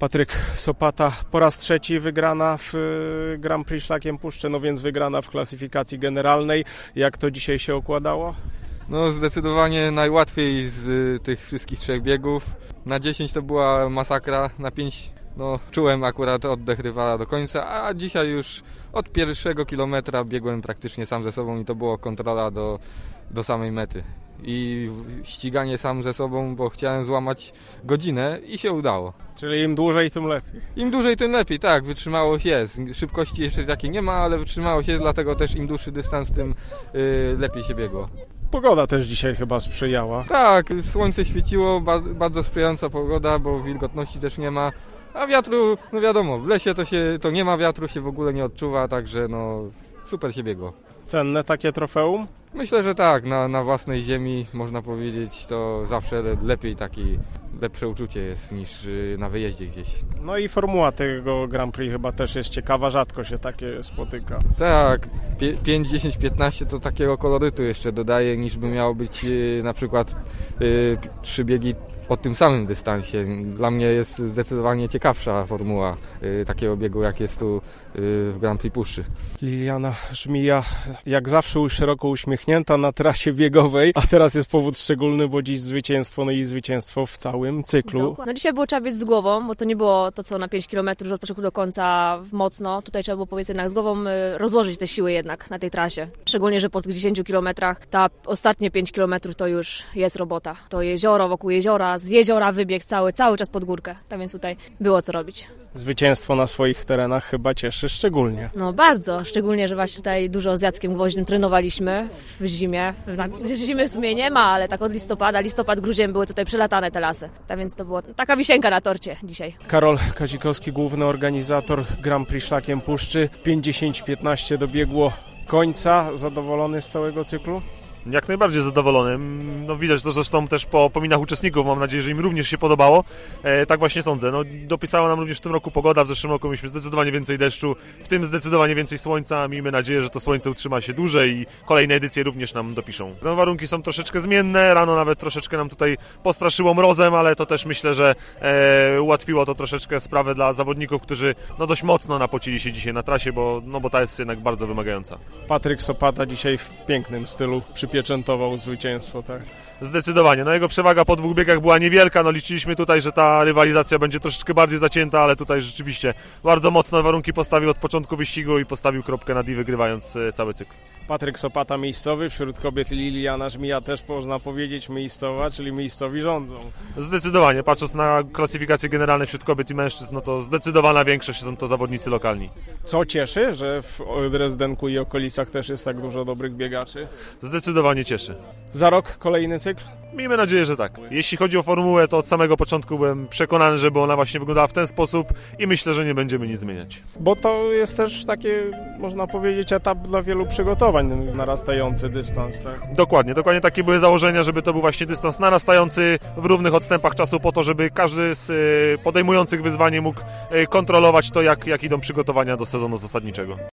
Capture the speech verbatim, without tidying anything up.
Patryk Sopata po raz trzeci wygrana w Grand Prix Szlakiem Puszczy, no więc wygrana w klasyfikacji generalnej. Jak to dzisiaj się układało? No zdecydowanie najłatwiej z tych wszystkich trzech biegów. Na dziesięć to była masakra, na pięć no, czułem akurat oddech rywala do końca, a dzisiaj już od pierwszego kilometra biegłem praktycznie sam ze sobą i to była kontrola do, do samej mety. I ściganie sam ze sobą, bo chciałem złamać godzinę i się udało. Czyli im dłużej, tym lepiej. Im dłużej, tym lepiej, tak, wytrzymałość jest. Szybkości jeszcze takiej nie ma, ale wytrzymałość jest, dlatego też im dłuższy dystans, tym yy, lepiej się biegło. Pogoda też dzisiaj chyba sprzyjała. Tak, słońce świeciło, bardzo sprzyjająca pogoda, bo wilgotności też nie ma. A wiatru, no wiadomo, w lesie to, się, to nie ma wiatru, się w ogóle nie odczuwa, także no super się biegło. Cenne takie trofeum? Myślę, że tak, na, na własnej ziemi można powiedzieć, to zawsze lepiej taki, lepsze uczucie jest niż na wyjeździe gdzieś. No i formuła tego Grand Prix chyba też jest ciekawa, rzadko się takie spotyka. Tak, pięć, dziesięć, piętnaście to takiego kolorytu jeszcze dodaje, niż by miało być na przykład trzy biegi o tym samym dystansie. Dla mnie jest zdecydowanie ciekawsza formuła y, takiego biegu, jak jest tu y, w Grand Prix Puszczy. Liliana Żmija, jak zawsze szeroko uśmiechnięta na trasie biegowej, a teraz jest powód szczególny, bo dziś zwycięstwo, no i zwycięstwo w całym cyklu. No dzisiaj było trzeba biec z głową, bo to nie było to, co na pięć kilometrów, że od początku do końca mocno. Tutaj trzeba było powiedzieć jednak z głową rozłożyć te siły jednak na tej trasie. Szczególnie, że po tych dziesięciu kilometrach ta ostatnie pięć kilometrów to już jest robota. To jezioro wokół jeziora, z jeziora wybieg cały, cały czas pod górkę. Tak więc tutaj było co robić. Zwycięstwo na swoich terenach chyba cieszy szczególnie. No bardzo, szczególnie, że właśnie tutaj dużo z Jackiem Gwoździem trenowaliśmy w zimie. W zimie w sumie nie ma, ale tak od listopada, listopad, grudzień były tutaj przelatane te lasy. Tak więc to była taka wisienka na torcie dzisiaj. Karol Kazikowski, główny organizator Grand Prix Szlakiem Puszczy. pięćdziesiąt piętnaście dobiegło końca. Zadowolony z całego cyklu? Jak najbardziej zadowolony. No widać to zresztą też po pominach uczestników. Mam nadzieję, że im również się podobało. E, tak właśnie sądzę. No, dopisała nam również w tym roku pogoda. W zeszłym roku mieliśmy zdecydowanie więcej deszczu, w tym zdecydowanie więcej słońca. Miejmy nadzieję, że to słońce utrzyma się dłużej i kolejne edycje również nam dopiszą. No, warunki są troszeczkę zmienne. Rano nawet troszeczkę nam tutaj postraszyło mrozem, ale to też myślę, że e, ułatwiło to troszeczkę sprawę dla zawodników, którzy no, dość mocno napocili się dzisiaj na trasie, bo, no, bo ta jest jednak bardzo wymagająca. Patryk Sopata dzisiaj w pięknym stylu przypieczętował zwycięstwo, tak? Zdecydowanie. No jego przewaga po dwóch biegach była niewielka. No liczyliśmy tutaj, że ta rywalizacja będzie troszeczkę bardziej zacięta, ale tutaj rzeczywiście bardzo mocno warunki postawił od początku wyścigu i postawił kropkę nad i, wygrywając cały cykl. Patryk Sopata miejscowy, wśród kobiet Liliana Żmija też można powiedzieć miejscowa, czyli miejscowi rządzą. Zdecydowanie. Patrząc na klasyfikacje generalne wśród kobiet i mężczyzn, no to zdecydowana większość są to zawodnicy lokalni. Co cieszy, że w Dresdenku i okolicach też jest tak dużo dobrych biegaczy? Zdecydowanie cieszy. Za rok kolejny cykl? Miejmy nadzieję, że tak. Jeśli chodzi o formułę, to od samego początku byłem przekonany, żeby ona właśnie wyglądała w ten sposób i myślę, że nie będziemy nic zmieniać. Bo to jest też takie, można powiedzieć, etap dla wielu przygotowań, narastający dystans, tak? Dokładnie, dokładnie takie były założenia, żeby to był właśnie dystans narastający w równych odstępach czasu po to, żeby każdy z podejmujących wyzwanie mógł kontrolować to, jak, jak idą przygotowania do sezonu zasadniczego.